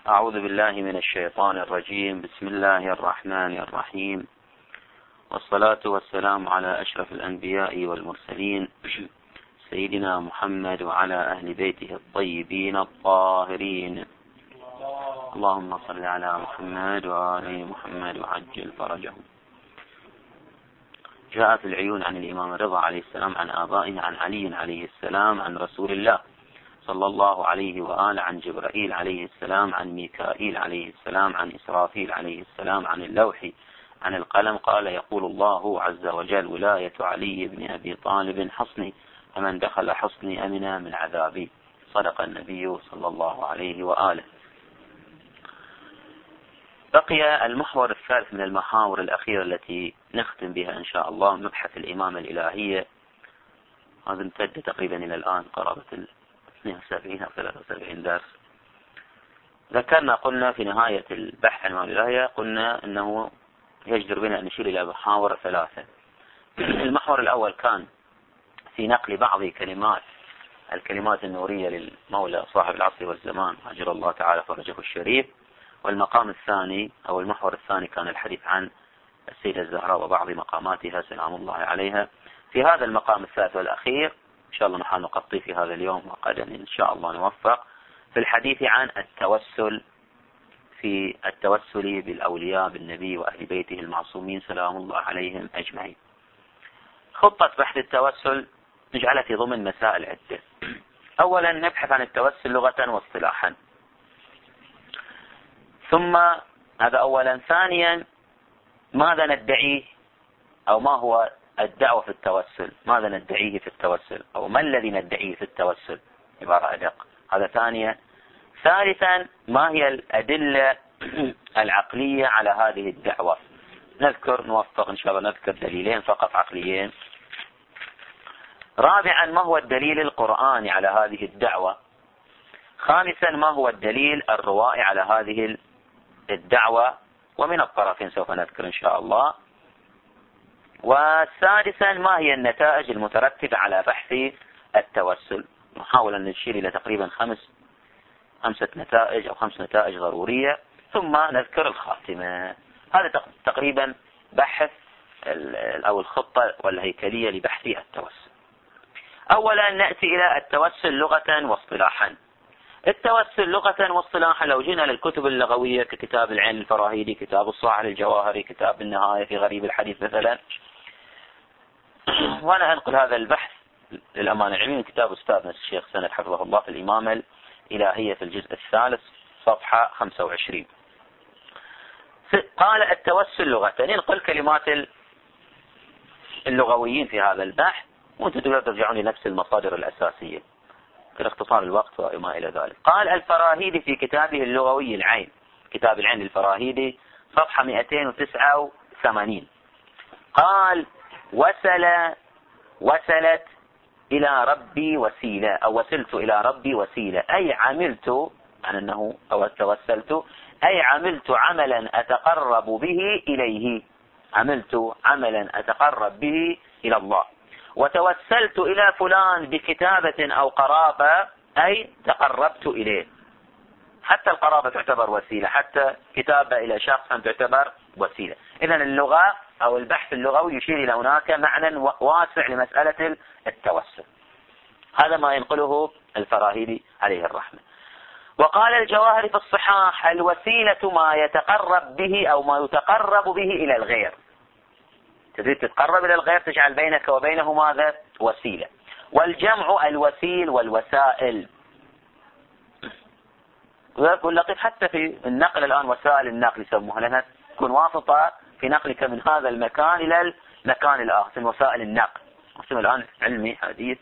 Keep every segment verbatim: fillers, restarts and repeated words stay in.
أعوذ بالله من الشيطان الرجيم. بسم الله الرحمن الرحيم، والصلاة والسلام على أشرف الأنبياء والمرسلين سيدنا محمد وعلى أهل بيته الطيبين الطاهرين. اللهم صل على محمد وآل محمد وعجل فرجهم. جاء في العيون عن الإمام الرضا عليه السلام عن آبائه عن علي عليه السلام عن رسول الله صلى الله عليه وآله عن جبرائيل عليه السلام عن ميكائيل عليه السلام عن إسرافيل عليه السلام عن اللوح عن القلم قال: يقول الله عز وجل: ولاية علي بن أبي طالب حصني، فمن دخل حصني أمن من عذابي. صدق النبي صلى الله عليه وآله. بقي المحور الثالث من المحاور الأخيرة التي نختم بها إن شاء الله مبحث الإمامة الإلهية. هذا امتد تقريبا إلى الآن قرابة اثنين وسبعين أو ثلاثة وسبعين درس. ذكرنا قلنا في نهاية البحث عن الإمامة الإلهية قلنا أنه يجدر بنا أن نشير إلى محاور ثلاثة. المحور الأول كان في نقل بعض كلمات الكلمات النورية للمولى صاحب العصر والزمان أجر الله تعالى فرجه الشريف. والمقام الثاني أو المحور الثاني كان الحديث عن السيدة الزهراء وبعض مقاماتها سلام الله عليها. في هذا المقام الثالث والأخير إن شاء الله نحن نغطي في هذا اليوم وغدا إن شاء الله نوفق في الحديث عن التوسل في التوسل بالأولياء بالنبي وأهل بيته المعصومين سلام الله عليهم أجمعين. خطة بحث التوسل نجعلها في ضمن مسائل عدة. أولا نبحث عن التوسل لغة واصطلاحا، ثم هذا أولا. ثانيا ماذا ندعيه أو ما هو الدعوة في التوسل، ماذا ندعيه في التوسل أو ما الذي ندعيه في التوسل عبارة أدق. هذا ثانيا. ثالثا ما هي الأدلة العقلية على هذه الدعوة. نذكر نوفق إن شاء الله نذكر دليلين فقط عقليين. رابعا ما هو الدليل القرآني على هذه الدعوة. خامسا ما هو الدليل الروائي على هذه الدعوة، ومن الطرفين سوف نذكر إن شاء الله. وسادسا ما هي النتائج المترتبة على بحث التوسل. نحاول أن نشير إلى تقريبا خمس خمسة نتائج أو خمس نتائج ضرورية، ثم نذكر الخاتمة. هذا تقريبا بحث أو الخطة والهيكلية لبحث التوسل. أولا نأتي إلى التوسل لغة واصطلاحا. التوسل لغة واصطلاحا لو جينا للكتب اللغوية ككتاب العين الفراهيدي، كتاب الصاحب الجواهري، كتاب النهاية في غريب الحديث مثلا، وأنا أنقل هذا البحث للأمانة العلمية من كتاب أستاذنا الشيخ سند حفظه الله في الإمامة الإلهية في الجزء الثالث صفحة خمسة وعشرين. قال التوسل لغة، ننقل كلمات اللغويين في هذا البحث وأنتم ترجعون لنفس المصادر الأساسية في اختصار الوقت وما إلى ذلك. قال الفراهيدي في كتابه اللغوي العين، كتاب العين الفراهيدي صفحة مئتين وتسعة وثمانين، قال: وصل وصلت إلى ربي وسيلة أو وصلت إلى ربي وسيلة، أي عملت عن أنه أو توسلت أي عملت عملا أتقرب به إليه، عملت عملا أتقرب به إلى الله. وتوسلت إلى فلان بكتابة أو قرابة أي تقربت إليه. حتى القرابة تعتبر وسيلة، حتى كتابة إلى شخص تعتبر وسيلة. إذن اللغة أو البحث اللغوي يشير إلى هناك معنى واسع لمسألة التوسل. هذا ما ينقله الفراهيدي عليه الرحمة. وقال الجواهري في الصحاح: الوسيلة ما يتقرب به أو ما يتقرب به إلى الغير. تريد تتقرب إلى الغير تجعل بينك وبينه ماذا؟ وسيلة. والجمع الوسيل والوسائل. واللطيف حتى في النقل الآن وسائل النقل يسموها، لأنها تكون واسطة في نقلك من هذا المكان إلى المكان الآخر، من وسائل النقل. اسمه الآن علمي حديث.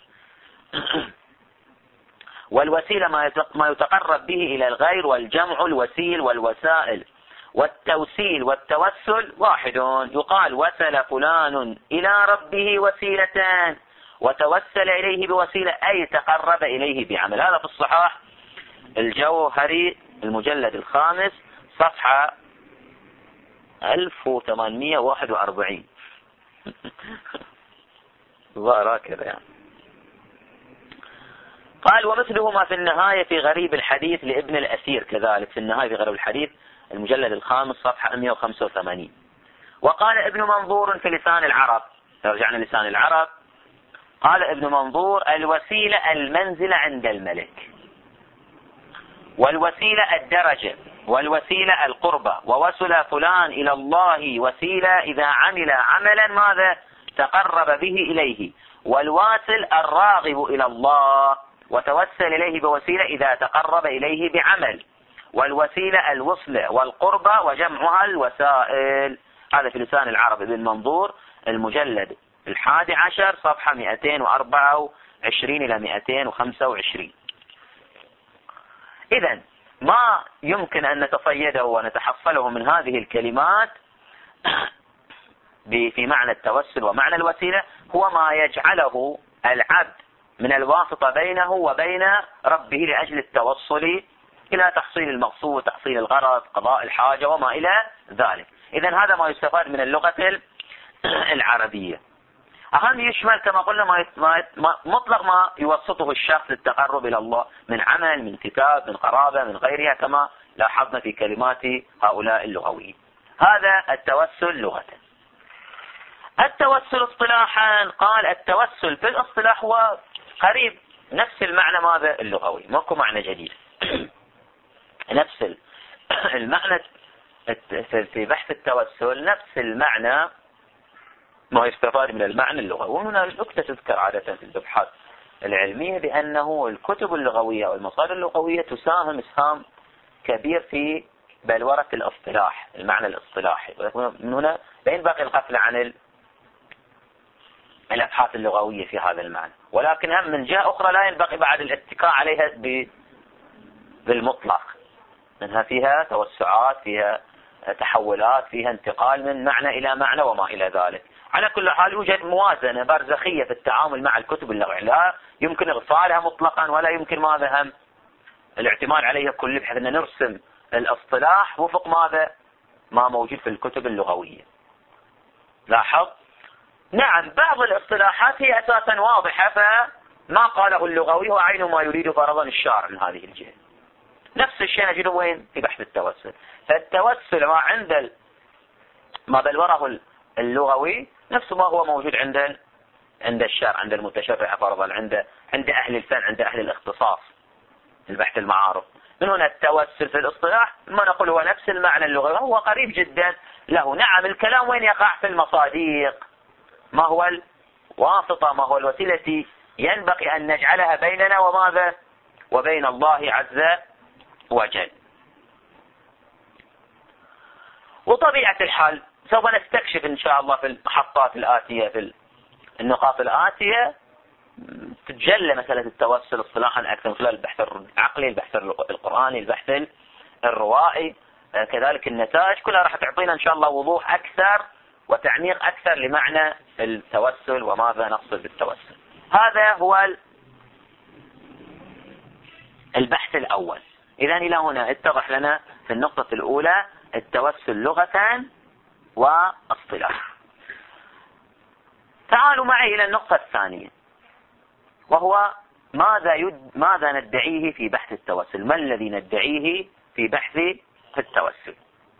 والوسيلة ما يتقرب به إلى الغير، والجمع الوسيل والوسائل. والتوسيل والتوسل واحد. يقال وصل فلان إلى ربه وسيلتان وتوسل إليه بوسيلة أي تقرب إليه بعمل. هذا في الصحاح الجوهري المجلد الخامس صفحة ألف وثمانمئة وواحد وأربعين. ظاهر كذا يعني. قال ومثله ما في النهاية في غريب الحديث لابن الأثير، كذلك في النهاية في غريب الحديث المجلد الخامس صفحة مئة وخمسة وثمانين. وقال ابن منظور في لسان العرب، رجعنا لسان العرب، قال ابن منظور الوسيلة المنزلة عند الملك، والوسيلة الدرجة، والوسيلة القربة، ووصل فلان إلى الله وسيلة إذا عمل عملا ماذا تقرب به إليه، والواصل الراغب إلى الله وتوسل إليه بوسيلة إذا تقرب إليه بعمل، والوسيلة الوصلة والقربة وجمعها الوسائل. هذا في لسان العرب ابن منظور المجلد الحادي عشر صفحة مئتين وأربعة وعشرين إلى مئتين وخمسة وعشرين. إذن ما يمكن أن نتصيده ونتحصله من هذه الكلمات في معنى التوسل ومعنى الوسيلة هو ما يجعله العبد من الواسطة بينه وبين ربه لأجل التوصل إلى تحصيل المقصود، تحصيل الغرض، قضاء الحاجة وما إلى ذلك. إذن هذا ما يستفاد من اللغة العربية. أهم يشمل كما قلنا ما ما مطلق ما يوسطه الشخص للتقرب إلى الله من عمل، من كتاب، من قرابة، من غيرها، كما لاحظنا في كلمات هؤلاء اللغويين. هذا التوسل لغة. التوسل اصطلاحا، قال التوسل في الاصطلاح هو قريب نفس المعنى ماذا اللغوي، ماكو معنى جديد. نفس المعنى في بحث التوسل، نفس المعنى ما يستفاد من المعنى اللغوي. وهنا نكتة تذكر عادة في الابحاث العلمية بأنه الكتب اللغوية والمصادر اللغوية تساهم اسهام كبير في بلورة الاصطلاح، المعنى الاصطلاحي. من هنا لا ينبغي الغفلة عن الابحاث اللغوية في هذا المعنى، ولكن هم من جهة أخرى لا ينبغي بعد الاتكاء عليها بالمطلق، منها فيها توسعات، فيها تحولات، فيها انتقال من معنى إلى معنى وما إلى ذلك. على كل حال يوجد موازنة برزخية في التعامل مع الكتب اللغوية، لا يمكن إغفالها مطلقا ولا يمكن ماذا هم الاعتماد عليها كله، بحيث أن نرسم الاصطلاح وفق ماذا ما موجود في الكتب اللغوية. لاحظ، نعم بعض الاصطلاحات هي أساسا واضحة، فما قاله اللغوي هو عين ما يريد فرضا الشارع من هذه الجهة. نفس الشيء نجده وين في بحث التوسل. فالتوسل ما عند ما بلوره اللغوي نفس ما هو موجود عند عند الشارع، عند المتشرع فرضا، عند عند أهل الفن، عند أهل الاختصاص البحث المعارف. من هنا التوسل في الاصطلاح ما نقول هو نفس المعنى اللغوي، هو قريب جدا له. نعم الكلام وين يقع في المصاديق، ما هو الواسطة، ما هو الوسيلة التي ينبغي أن نجعلها بيننا وماذا وبين الله عز وجل. وطبيعة الحال سوف نستكشف إن شاء الله في المحطات الآتية، في النقاط الآتية تتجلى مسألة التوسل اصطلاحا أكثر من خلال البحث العقلي، البحث القرآني، البحث الروائي، كذلك النتائج كلها راح تعطينا إن شاء الله وضوح أكثر وتعميق أكثر لمعنى التوسل وماذا نقصد بالتوسل. هذا هو البحث الأول. إذن إلى هنا اتضح لنا في النقطة الأولى التوسل لغة واصطلاح. تعالوا معي إلى النقطة الثانية، وهو ماذا يد... ماذا ندعيه في بحث التوسل، ما الذي ندعيه في بحث التوسل.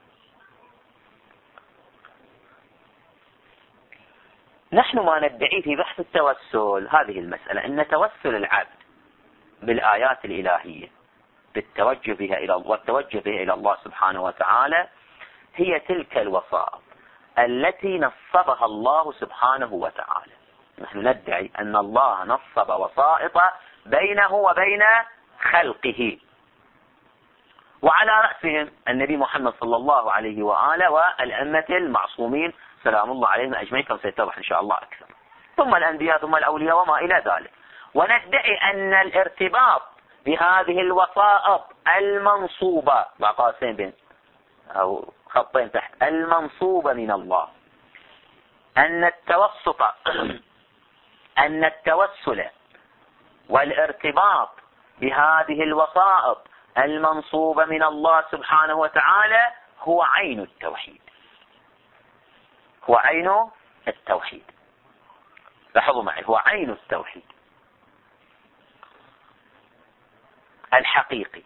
نحن ما ندعيه في بحث التوسل هذه المسألة، أن توسل العبد بالآيات الإلهية بالتوجه بها إلى الله والتوجه بها إلى الله سبحانه وتعالى هي تلك الوسائط التي نصبها الله سبحانه وتعالى. نحن ندعي أن الله نصب وسائط بينه وبين خلقه، وعلى رأسهم النبي محمد صلى الله عليه وآله والأئمة المعصومين سلام الله عليهم أجمعين، كما سيتضح إن شاء الله أكثر، ثم الأنبياء ثم الأولياء وما إلى ذلك. وندعي أن الارتباط بهذه الوسائط المنصوبة مع قاسين بين أو خطين تحت المنصوبة من الله، أن التوسط أن التوسل والارتباط بهذه الوسائط المنصوبة من الله سبحانه وتعالى هو عين التوحيد، هو عين التوحيد. لاحظوا معي، هو عين التوحيد. الحقيقي،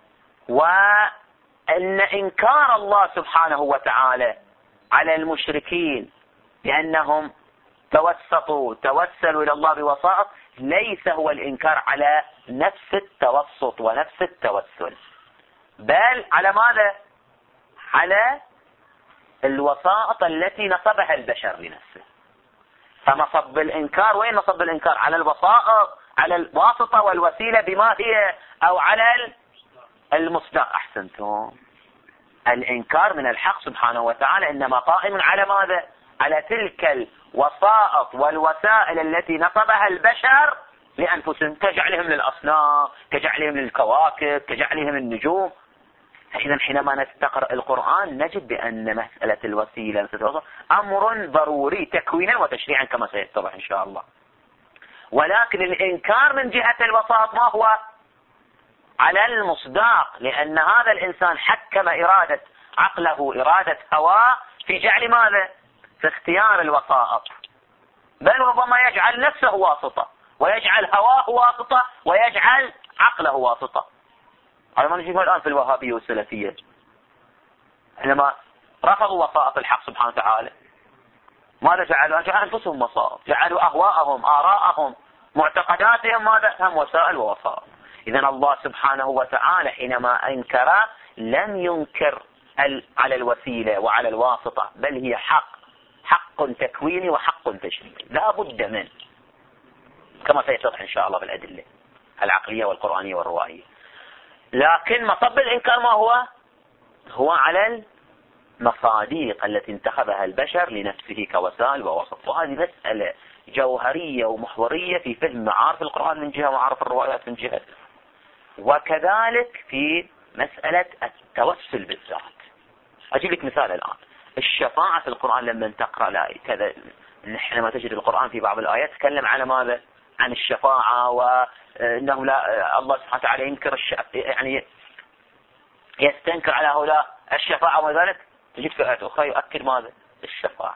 وأن إنكار الله سبحانه وتعالى على المشركين لأنهم توسطوا توسلوا إلى الله بوسائط ليس هو الإنكار على نفس التوسط ونفس التوسل، بل على ماذا؟ على الوسائط التي نصبها البشر لنفسه. فنصب الإنكار، وين نصب الإنكار؟ على الوسائط، على الواسطة والوسيلة بما هي، أو على المصداق. أحسنتم. الإنكار من الحق سبحانه وتعالى إنما قائم على ماذا؟ على تلك الوسائط والوسائل التي نصبها البشر لأنفسهم، كجعلهم للأصنام، كجعلهم للكواكب، كجعلهم النجوم. إذن حينما نستقرأ القرآن نجد بأن مسألة الوسيلة مسألة الوسط أمر ضروري تكوينا وتشريعا كما سيتضح إن شاء الله. ولكن الإنكار من جهة الوساط ما هو؟ على المصداق، لأن هذا الإنسان حكم إرادة عقله، إرادة هواه في جعل ماذا؟ في اختيار الوسائط، بل ربما يجعل نفسه واسطة، ويجعل هواه واسطة، ويجعل عقله واسطة. هذا ما نجده الآن في الوهابية والسلفية، حينما رفضوا وسائط الحق سبحانه وتعالى ماذا فعلوا؟ جعلوا أنفسهم وسائط، جعلوا أهواءهم، آراءهم، معتقداتهم ماذا؟ هم وسائل ووسائط. إذن الله سبحانه وتعالى حينما أنكر لم ينكر على الوسيلة وعلى الواسطة، بل هي حق، حق تكويني وحق تشريعي لا بد منه، كما سيتضح إن شاء الله بالأدلة العقلية والقرآنية والروائية. لكن مصب الإنكار ما هو؟ هو على المصاديق التي انتخبها البشر لنفسه كوسائل ووسط. وهذه مسألة جوهرية ومحورية في فهم معارف القرآن من جهة ومعارف الروايات من جهة، وكذلك في مسألة التوسل بالذات. أجيب لك مثال الآن. الشفاعة في القرآن لما تقرأ لا كذا، حينما تجد القرآن في بعض الآيات تكلم على ماذا؟ عن الشفاعة، وأنه لا الله سبحانه وتعالى ينكر الشفاعة، يعني يستنكر على هؤلاء الشفاعة، وذلك تجد في آيات أخرى يؤكد ماذا؟ الشفاعة.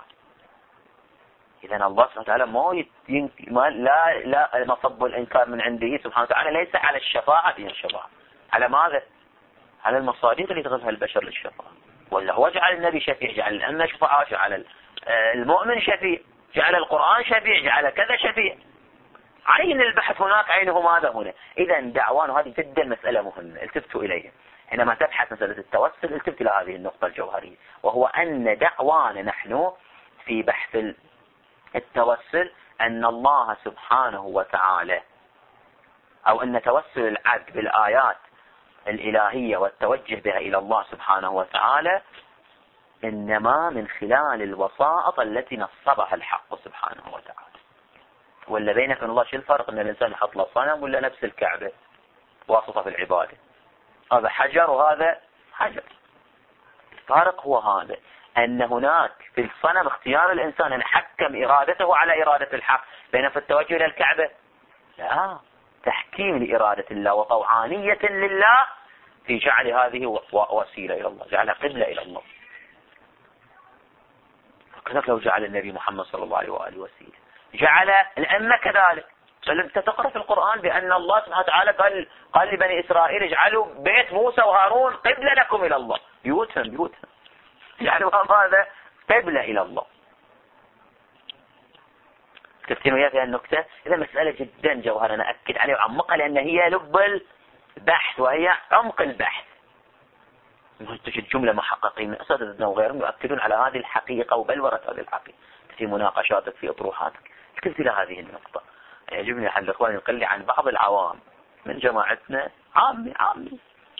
إذن الله سبحانه وتعالى ما ينك... ما لا لا مصب الإنكار من عنده سبحانه وتعالى ليس على الشفاعة، هي الشفاعة على ماذا؟ على المصادق اللي تغذها البشر للشفاعة. ولا هو جعل النبي شفيع، جعل الأمة شفاعة، جعل المؤمن شفيع، جعل القرآن شفيع، جعل كذا شفيع. عين البحث هناك، عينه ماذا هنا. إذا دعوان هذه جدا مسألة مهمة، التفتوا إليها حينما تبحث مسألة التوسل. التفت إلى هذه النقطة الجوهرية، وهو أن دعوانا نحن في بحث التوسل أن الله سبحانه وتعالى، أو أن توسل العبد بالآيات الإلهية والتوجه بها إلى الله سبحانه وتعالى إنما من خلال الوسائط التي نصبها الحق سبحانه وتعالى. ولا بينك من الله شو الفرق؟ أن الإنسان يحط له صنم ولا نفس الكعبة واسطة في العبادة؟ هذا حجر وهذا حجر. الفارق هو هذا، أن هناك في الصنم اختيار الإنسان أن حكم إرادته على إرادة الحق، بينما في التوجه إلى الكعبة لا، تحكيم لإرادة الله وطوعانية لله في جعل هذه وسيلة إلى الله، جعلها قبلة إلى الله. كذلك لو جعل النبي محمد صلى الله عليه وآله وسيلة، جعل الأمة كذلك. بل أنت تقرأ في القرآن بأن الله سبحانه وتعالى قال قال لبني إسرائيل اجعلوا بيت موسى وهارون قبلة لكم إلى الله، بيوتهم بيوتهم جعلوا هذا قبلة إلى الله. كفتين وياه في النكتة. إذا مسألة جدا جوهرة أنا أكد عليها وعمقها، لأن هي لب البحث وهي عمق البحث. تجد جملة محققين من أساتذتنا وغيرهم يؤكدون على هذه الحقيقة وبلورة هذه الحقيقة في مناقشاتك في أطروحاتك. كنت إلى هذه النقطة. يعجبني أحد الإخوان يقول لي عن بعض العوام من جماعتنا، عامي عامي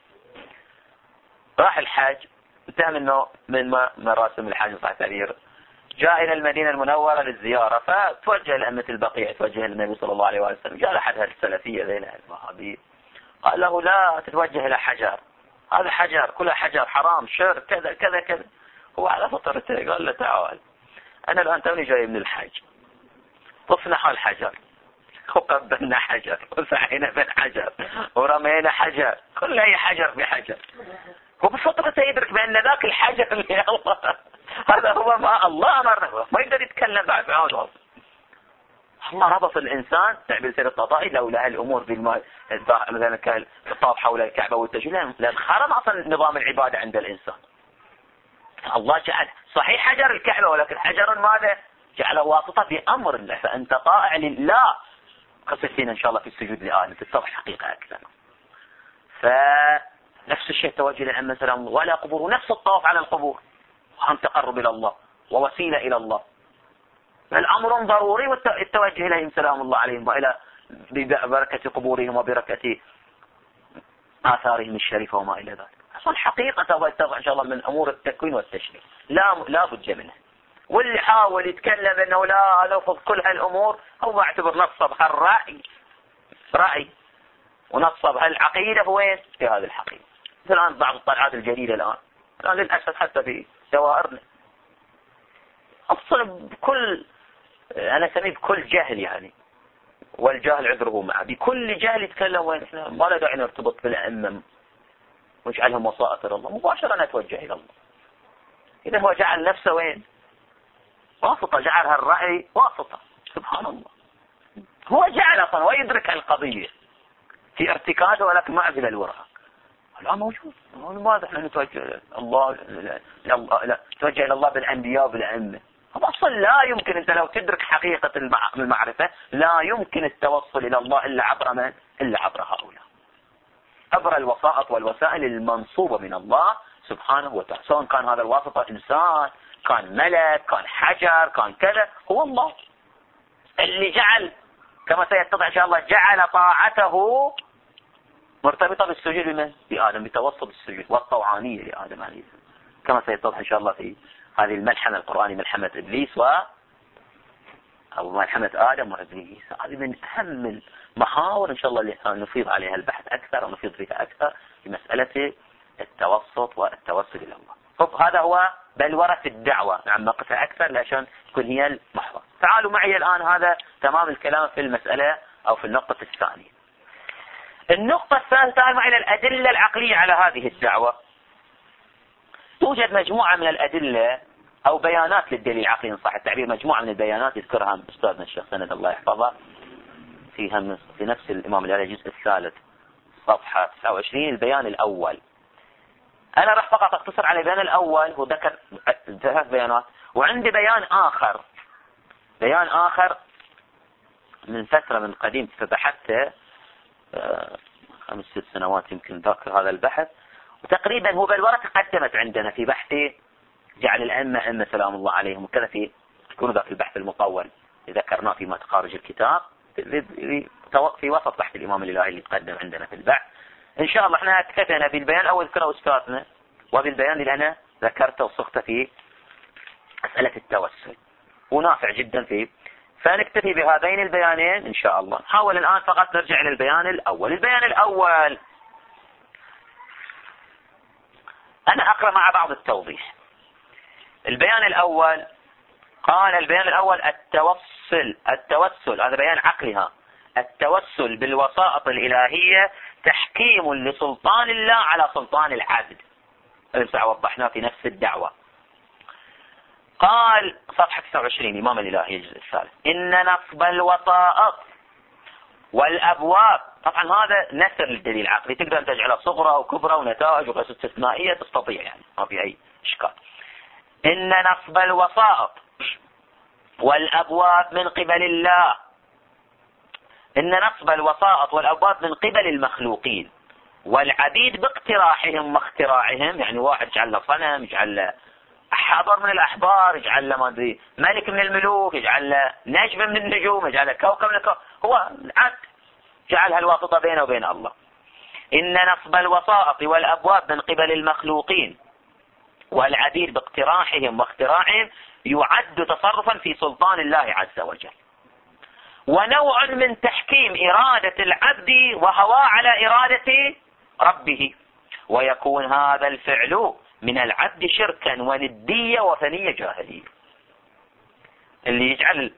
راح الحج، انتهى منه من مراسم الحج صحيح التعبير، جاء إلى المدينة المنورة للزيارة، فتوجه لأمة البقيع، توجه للنبي صلى الله عليه وسلم. جاء أحد السلفية ذيلا الوهابية قال له لا تتوجه إلى حجر، هذا حجر، كله حجر حرام شرك كذا كذا كذا. هو على فطرته قال له تعال، أنا الآن توني جاي من الحج، طفنا حول حجر وقبلنا حجر وسعينا في الحجر ورمينا حجر، كل أي حجر بحجر. هو بفطرته يدرك بأن ذاك الحجر اللي الله هذا هو ما الله أمرنا، ما يقدر يتكلم بعد. الله ربط الإنسان تعبير سيد الطائي لولا هالأمور بالمال مثلا كالطواف حول الكعبة والتجلي لأن خرم أصلا نظام العبادة عند الإنسان. الله جعل صحيح حجر الكعبة ولكن حجر ماذا جعله واسطة بأمر الله، فأنت طائع لله. قصتين إن شاء الله في السجود لآدم تتضح حقيقة أكثر. فنفس الشيء توجه للأئمة سلام الله ولا قبور، نفس الطواف على القبور عن تقرب إلى الله ووسيلة إلى الله، بل أمر ضروري والتوجه إليهم سلام الله عليهم وإلى ببركة قبورهم وبركة آثارهم الشريفة وما إلى ذلك. أصلا حقيقة ويتضح إن شاء الله من أمور التكوين والتشريع لا لا بد منه. واللي حاول يتكلم أنه لا نرفض كل هالأمور هو اعتبر نصب هالرأي رأي ونصب هالعقيدة هو وين في هذه الحقيقة. الآن بعض الطلعات الجديدة الآن الآن للأسف حتى في دوائرنا أصلا بكل أنا أسميه بكل جهل يعني، والجهل عذره معه، بكل جهل يتكلم وين إحنا ما لا داعي نرتبط بالأئمة ونجعلهم وسائط إلى الله، مباشرة نتوجه إلى الله. إذا هو جعل نفسه وين واسطة، جعل هالرأي واسطة. سبحان الله، هو جعل أصلا ويدرك القضية في ارتكازه ولكن ما عزل الورقة. الآن موجود ماذا احنا نتوجه الله لا, لا, لا نتوجه إلى الله بالأنبياء وبالأئمة. هذا أصلا لا يمكن، أنت لو تدرك حقيقة المعرفة لا يمكن التوصل إلى الله إلا عبر من؟ إلا عبر هؤلاء، عبر الوسائط والوسائل المنصوبة من الله سبحانه وتعالى، سواء كان هذا الواسطة إنسان كان ملك كان حجر كان كذا، هو الله اللي جعل كما سيتضح إن شاء الله جعل طاعته مرتبطة بالسجود بمن؟ بآدم، بتوسط السجود والطوعانية لآدم عليه السلام، كما سيتضح إن شاء الله في هذه الملحمة القرآنية ملحمة إبليس و أو ملحمة آدم وإبليس. هذه من أهم المحاور إن شاء الله اللي نفيض عليها البحث أكثر ونفيض فيها أكثر في مسألة التوسط والتوسل إلى الله. طب هذا هو بلورة الدعوة، نعم نقفها أكثر عشان تكون هي المحور. تعالوا معي الآن هذا تمام الكلام في المسألة أو في النقطة الثانية. النقطة الثالثة تعالوا معي الأدلة العقلية على هذه الدعوة. توجد مجموعة من الأدلة أو بيانات للدليل العقلي إن صح التعبير، مجموعة من البيانات يذكرها أستاذنا الشيخ سند الله يحفظه فيها في نفس الإمام العلي الجزء الثالث صفحة تسعة وعشرين. البيان الأول أنا راح فقط أقتصر على البيان الأول، هو ذكر ثلاث بيانات، وعندي بيان آخر بيان آخر من فترة من قديم فبحثته خمس ست سنوات يمكن ذاكر هذا البحث، وتقريبا هو بالورقة قدمت عندنا في بحثي جعل الأئمة أئمة سلام الله عليهم وكذا، في يكون ذاك البحث المطول ذكرناه فيما تخارج الكتاب في وسط بحث الإمام الإلهي اللي تقدم عندنا في البحث. إن شاء الله احنا اكتفينا بالبيان أول ذكره أستاذنا وبالبيان اللي أنا ذكرته وصغته في مسألة التوسل ونافع جدا فيه، فنكتفي بهذين البيانين إن شاء الله. نحاول الآن فقط نرجع للبيان الأول. البيان الأول أنا أقرأ مع بعض التوضيح. البيان الأول قال البيان الأول التوسل التوسل هذا بيان عقلها، التوسل بالوسائط الإلهية تحكيم لسلطان الله على سلطان العبد. هذا وضحناه في نفس الدعوة. قال صفحة تسعة وعشرين إمام الإلهي الجزء الثالث إن نصب الوسائط والأبواب، طبعا هذا نثر للدليل العقلي تقدر أن تجعله صغرى وكبرى ونتائج وقصة استثنائية تستطيع يعني ما في أي إشكال. إن نصب الوسائط والأبواب من قبل الله، إن نصب الوسائط والأبواب من قبل المخلوقين والعبيد باقتراحهم واختراعهم، يعني واحد يجعل له صنم يجعل له حبر من الأحبار يجعل له ما أدري ملك من الملوك يجعل له نجم من النجوم يجعل له كوكب من الكوكب، هو عد جعلها الواسطة بينه وبين الله. إن نصب الوسائط والأبواب من قبل المخلوقين والعبيد باقتراحهم واختراعهم يعد تصرفا في سلطان الله عز وجل، ونوع من تحكيم إرادة العبد وهواه على إرادة ربه، ويكون هذا الفعل من العبد شركا وندية وثنية جاهلية. اللي يجعل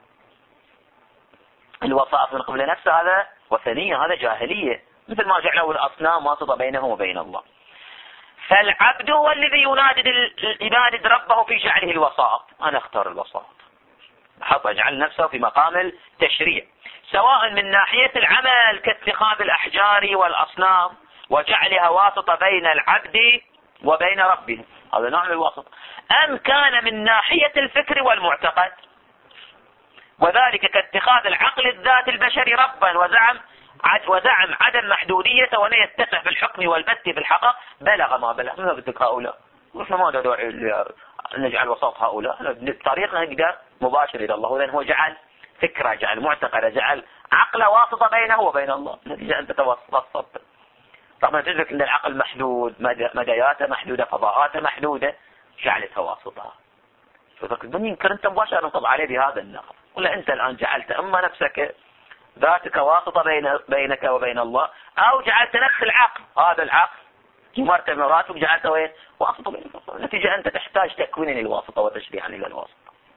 الوسائط من قبل نفسه هذا وثنية، هذا جاهلية، مثل ما جعلوا الأصنام واسطة بينهم وبين الله. فالعبد هو الذي ينادد ينادد ربه في جعله الوسائط. أنا أختار الوسائط حط اجعل نفسه في مقام التشريع، سواء من ناحية العمل كاتخاذ الأحجار والأصنام وجعلها واسطة بين العبد وبين ربه، هذا نوع من الواسطة، أم كان من ناحية الفكر والمعتقد، وذلك كاتخاذ العقل الذات البشري ربا وزعم وزعم عدم محدوديته ولا يتسع في الحكم والبت في الحقائق، بلغ ما بلغ. ما بدك هؤلاء؟ نحن ما ندعي نجعل وسط هؤلاء، بطريقنا نقدر مباشر إلى الله، لأن هو جعل فكرة، جعل معتقد، جعل عقل واسطة بينه وبين الله، نتيجة أن تتوسط. طبعا تدرك أن العقل محدود، مداياته محدودة، فضاءاته محدودة، جعلتها واسطة. من يمكن أنت مباشرة نطلع عليه بهذا النقد، ولا أنت الآن جعلت أما نفسك ذاتك واسطة بين بينك وبين الله، أو جعلت نفس العقل، هذا العقل مرتب مراتب جعلته وين؟ واسطة بينك. نتيجة أنت تحتاج تكوين للواسطة وتشريعا إلى الواسطة.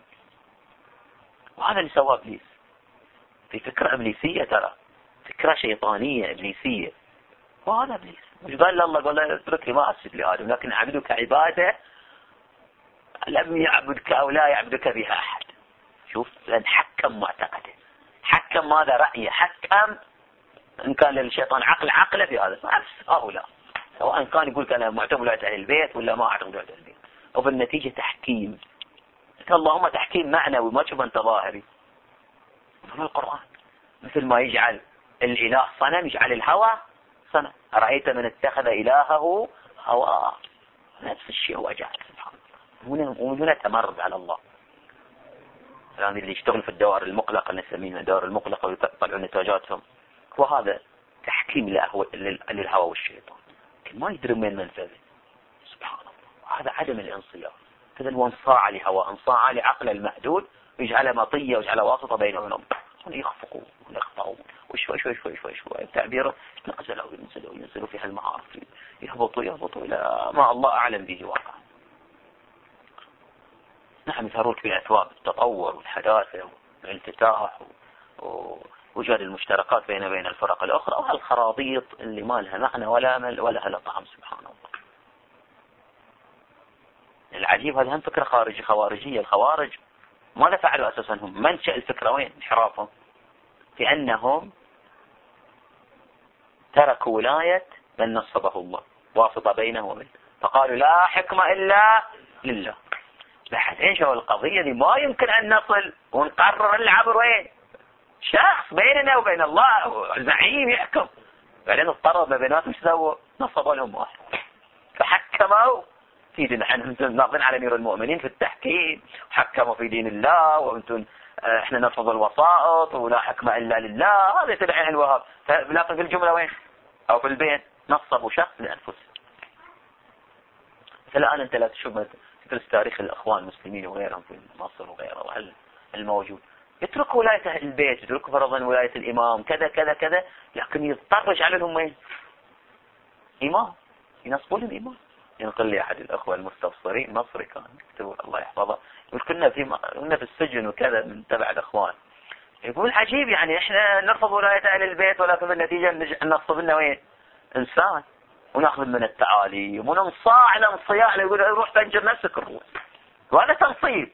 وهذا اللي سواه إبليس في فكرة إبليسية، ترى فكرة شيطانية إبليسية. وهذا إبليس مش قال الله قال له اترك لي ما أسجد لآدم لكن أعبدك عبادة لم يعبدك أو لا يعبدك بها أحد. شوف، لأن حكم معتقده، حكم ماذا رأيه، حكم إن كان للشيطان عقل عقله في هذا. نفس هؤلاء سواء كان يقول أنا معتمد ولاية أهل البيت ولا ما أعتمد ولاية أهل البيت، وبالنتيجة تحكيم. اللهم تحكيم معنوي ما تشوف أنت ظاهري. في القرآن مثل ما يجعل الإله صنم يجعل الهوى صنم. أرأيت من اتخذ إلهه هواه، نفس الشيء هو جعل. سبحان الله، ومن هنا تمرد على الله. يعني اللي يشتغل في الدوائر المقلقة نسميها الدوائر المقلقة ويطلعون نتاجاتهم، وهذا تحكيم للهوى والشيطان، لكن ما يدري من منفذه. سبحان الله، هذا عدم الانصياع. كذا هو انصاع لهوى، انصاع لعقل المحدود، ويجعلها مطية ويجعلها واسطة بينه وبينهم، يخفقوا ويخطئوا وشوي شوي شوي شوي شوي التعبير نزلوا ينزلوا ينزلوا في هالمعارف، يهبطوا يهبطوا إلى ما الله أعلم به واقعا. نحن يظهرون في أثواب التطور والحداثة والانفتاح ووجود المشتركات بين بين الفرق الأخرى، وهالخراطيط اللي ما لها معنى ولا مل ولا لها طعم. سبحان الله. العجيب هذه هم فكرة خارجية خوارجية. الخوارج ماذا فعلوا أساسا؟ هم منشأ الفكرة وين انحرافهم؟ في أنهم تركوا ولاية من نصبه الله واسطة بينه وبين، فقالوا لا حكم إلا لله. بعدين شو القضية دي ما يمكن أن نصل ونقرر العبر وين؟ شخص بيننا وبين الله زعيم يحكم. بعدين اضطروا ما بيناتهم ايش سووا؟ نصبوا لهم واحد فحكموا في دين. احنا ناظرين على امير المؤمنين في التحكيم، وحكموا في دين الله، وانتم احنا نرفض الوسائط ولا حكم الا لله. هذا تبع الوهاب. لكن في الجمله وين؟ او في البيت نصبوا شخص لانفسهم. فالان انت لا تشوف تدرس تاريخ الاخوان المسلمين وغيرهم في مصر وغيره الموجود، يتركوا ولايه اهل البيت، يتركوا فرضا ولايه الامام كذا كذا كذا، لكن يضطر يجعل لهم وين؟ امام، ينصبوا لهم امام. ينقل لي احد الاخوه المستبصرين مصري كان يكتب الله يحفظه، يقول كنا في كنا في السجن وكذا من تبع الاخوان، يقول عجيب يعني احنا نرفض ولايه اهل البيت ولكن بالنتيجه نصب لنا وين؟ انسان، وناخذ من التعاليم وننصاع لانصياع، يقول روح تنجر نفسك الروح، وهذا تنصيب.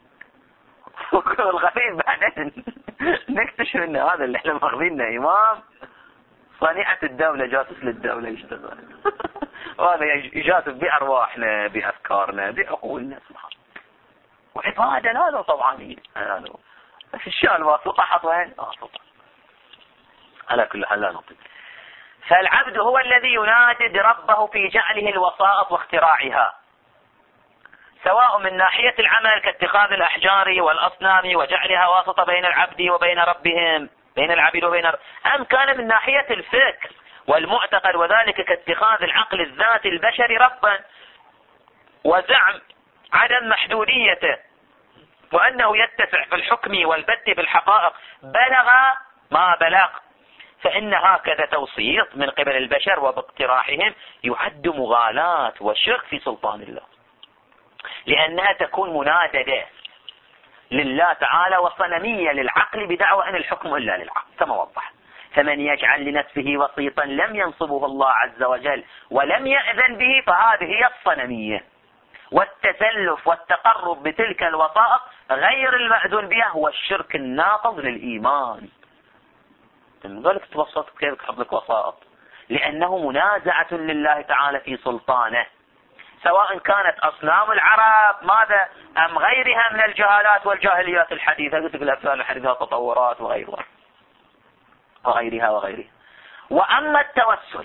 والغريب بعدين نكتشف ان هذا اللي احنا ماخذينه امام صنيعة الدولة، جاسوس للدولة يشتغل. وهذا يجاسس بأرواحنا بأفكارنا بعقولنا. سبحان الله. وعبادة هذا طبعا هذا في الشيء الواسطة حط وين؟ واسطة. على كل حال لا نطيق. فالعبد هو الذي ينادد ربه في جعله الوسائط واختراعها، سواء من ناحية العمل كاتخاذ الأحجار والأصنام وجعلها واسطة بين العبد وبين ربهم، بين العبد وبين رب. أم كان من ناحية الفكر والمعتقد، وذلك كاتخاذ العقل الذاتي البشري ربا وزعم عدم محدوديته وأنه يتسع في الحكم والبت في الحقائق، بلغ ما بلغ. فإن هكذا توسيط من قبل البشر وباقتراحهم يعد مغالاة وشرك في سلطان الله، لأنها تكون مناددة لله تعالى وصنمية للعقل بدعوى أن الحكم إلا للعقل كما وضح. فمن يجعل لنفسه وسيطا لم ينصبه الله عز وجل ولم يأذن به، فهذه هي الصنمية. والتسلف والتقرب بتلك الوسائط غير المأذون بها هو الشرك الناقض للإيمان. لذلك توسط كيف تحط لك وسائط؟ لأنه منازعة لله تعالى في سلطانه، سواء كانت أصنام العرب ماذا أم غيرها من الجهالات والجاهليات الحديثة. قلت لك الأفلام الحديثة تطورات وغيرها وغيرها وغيرها. وأما التوسل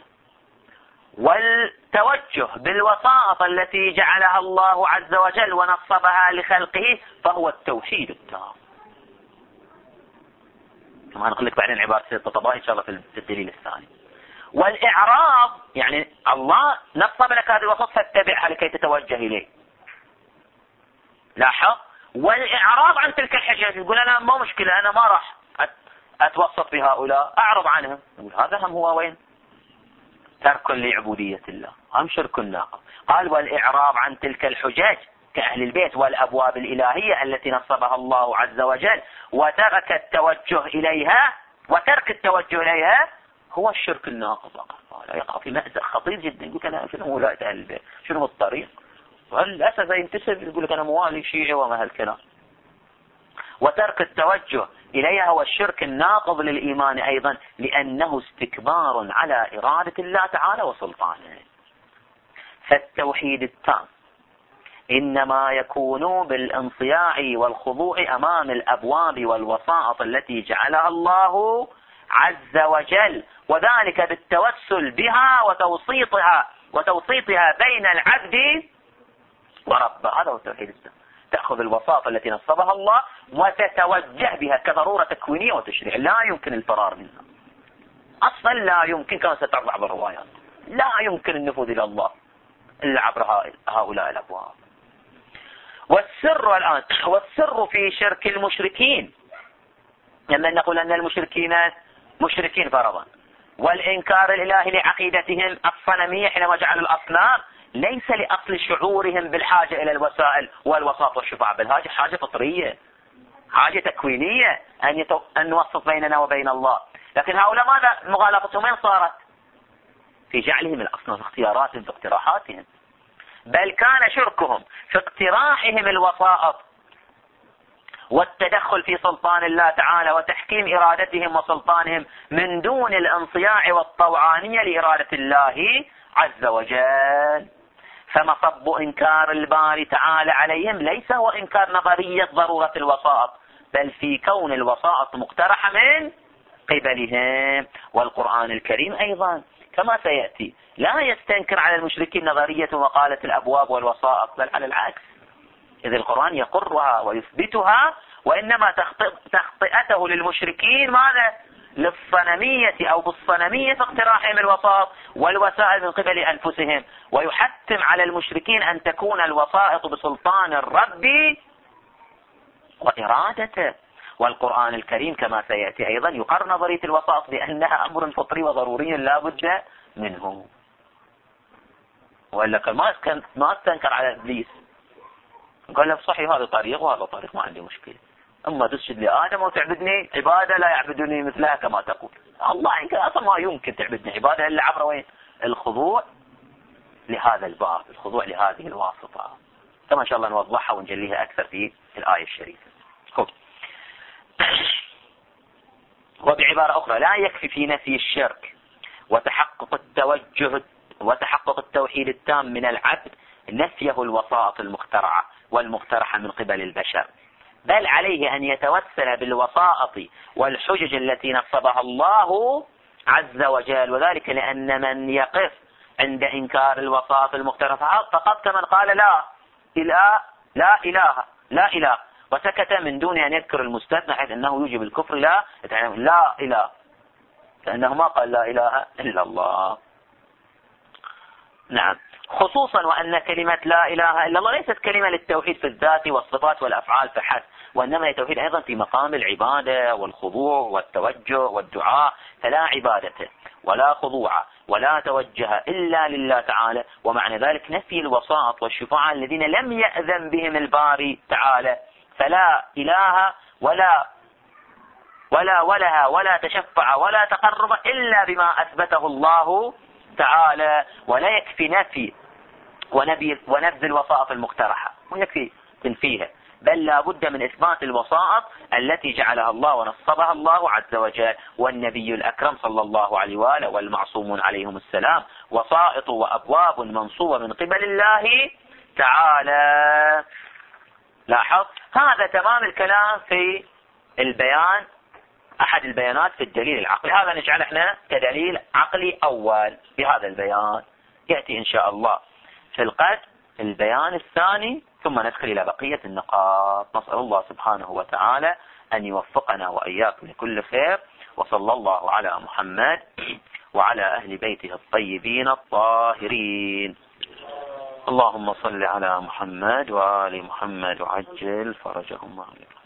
والتوجه بالوسائط التي جعلها الله عز وجل ونصبها لخلقه فهو التوحيد التام. كما نقول لك بعدين عبارة الطبائي إن شاء الله في الدليل الثاني. والإعراض يعني الله نصب لك هذه الوسائط فاتبعها لكي تتوجه إليه. لاحظ. والإعراض عن تلك الحجج، يقول أنا ما مشكلة، أنا ما راح أتوسط بهؤلاء، أعرض عنهم. يقول هذا هم هو وين؟ ترك لعبودية الله، هم شرك ناقض. قال والإعراض عن تلك الحجج كأهل البيت والأبواب الإلهية التي نصبها الله عز وجل وترك التوجه إليها وترك التوجه إليها هو الشرك الناقض. لا يقع في مأزق خطير جدا. يقول أنا شنو ولاية أهل البيت؟ شنو الطريق؟ وللأسف ينتسب يقول لك أنا موالي شيعي وما هالكلام. وترك التوجه إليها هو الشرك الناقض للإيمان أيضا، لأنه استكبار على إرادة الله تعالى وسلطانه. فالتوحيد التام إنما يكون بالانصياع والخضوع أمام الأبواب والوسائط التي جعلها الله عز وجل، وذلك بالتوسل بها وتوسيطها وتوسيطها بين العبد وربه. هذا هو التوحيد التام. تأخذ الوساطة التي نصبها الله وتتوجه بها كضرورة تكوينية وتشريع، لا يمكن الفرار منها أصلا، لا يمكن. كما ستعرض بعض الروايات لا يمكن النفوذ إلى الله إلا عبر هؤلاء الأبواب. والسر الآن والسر في شرك المشركين، لما نقول أن المشركين مشركين فرضا، والإنكار الإلهي لعقيدتهم الصنمية حينما جعلوا الأصنام ليس لأصل شعورهم بالحاجة إلى الوسائل والوساط والشفاعة، بل هذه حاجة فطرية، حاجة تكوينية أن, يتو... أن نوسط بيننا وبين الله. لكن هؤلاء ماذا مغالطتهم وين صارت؟ في جعلهم الأصنام اختياراتهم في اقتراحاتهم، بل كان شركهم في اقتراحهم الوسائط والتدخل في سلطان الله تعالى وتحكيم إرادتهم وسلطانهم من دون الانصياع والطوعانية لإرادة الله عز وجل. فمصب إنكار الباري تعالى عليهم ليس هو إنكار نظرية ضرورة الوسائط، بل في كون الوسائط مقترحة من قبلهم. والقرآن الكريم أيضا كما سيأتي لا يستنكر على المشركين نظرية وقالة الأبواب والوسائط، بل على العكس، إذ القرآن يقرها ويثبتها، وإنما تخطئته للمشركين ماذا؟ للصنمية أو بالصنمية في اقتراحهم الوسائط والوسائل من قبل أنفسهم، ويحتم على المشركين أن تكون الوسائط بسلطان الرب وإرادته. والقرآن الكريم كما سيأتي أيضا يقر نظرية الوسائط بأنها أمر فطري وضروري لا بد منه. وإلا كان ما استنكر على إبليس، قال له صحيح هذا طريق وهذا طريق ما عندي مشكلة، أما تسجد لآدم وتعبدني عبادة لا يعبدني مثلها كما تقول. الله إنك أصلا ما يمكن تعبدني عبادة إلا عبر وين؟ الخضوع لهذا الباب، الخضوع لهذه الواسطة، كما إن شاء الله نوضحها ونجليها أكثر في الآية الشريفة. وبعبارة أخرى لا يكفي في نفي الشرك وتحقق التوجه وتحقق التوحيد التام من العبد نفيه الوسائط المخترعة والمقترحة من قبل البشر، بل عليه أن يتوسل بالوسائط والحجج التي نصبها الله عز وجل. وذلك لأن من يقف عند إنكار الوسائط المقترحة فقط كمن قال لا إله لا إله لا إله وسكت من دون أن يذكر المستثنى حيث أنه يوجب الكفر لا لا إله، لأنه ما قال لا إله إلا الله. نعم، خصوصا وأن كلمة لا إله إلا الله ليست كلمة للتوحيد في الذات والصفات والأفعال فحسب، وإنما التوحيد أيضا في مقام العبادة والخضوع والتوجه والدعاء، فلا عبادة ولا خضوع ولا توجه إلا لله تعالى. ومعنى ذلك نفي الوسائط والشفعاء الذين لم يأذن بهم الباري تعالى، فلا إله ولا ولا ولها ولا تشفع ولا تقرب إلا بما أثبته الله تعالى. ولا يكفي نفي ونبي ونبذ الوسائط المقترحة، ويكفي تنفيها، بل لا بد من إثبات الوسائط التي جعلها الله ونصبها الله عز وجل والنبي الأكرم صلى الله عليه وآله والمعصومون عليهم السلام، وسائط وأبواب منصوبة من قبل الله تعالى. لاحظ هذا تمام الكلام في البيان، أحد البيانات في الدليل العقلي. هذا نجعل احنا كدليل عقلي أول بهذا البيان. يأتي إن شاء الله في القدر البيان الثاني، ثم ندخل إلى بقية النقاط. نسأل الله سبحانه وتعالى أن يوفقنا وإياكم لكل خير، وصلى الله على محمد وعلى أهل بيته الطيبين الطاهرين. اللهم صل على محمد وآل محمد وعجل فرجهم.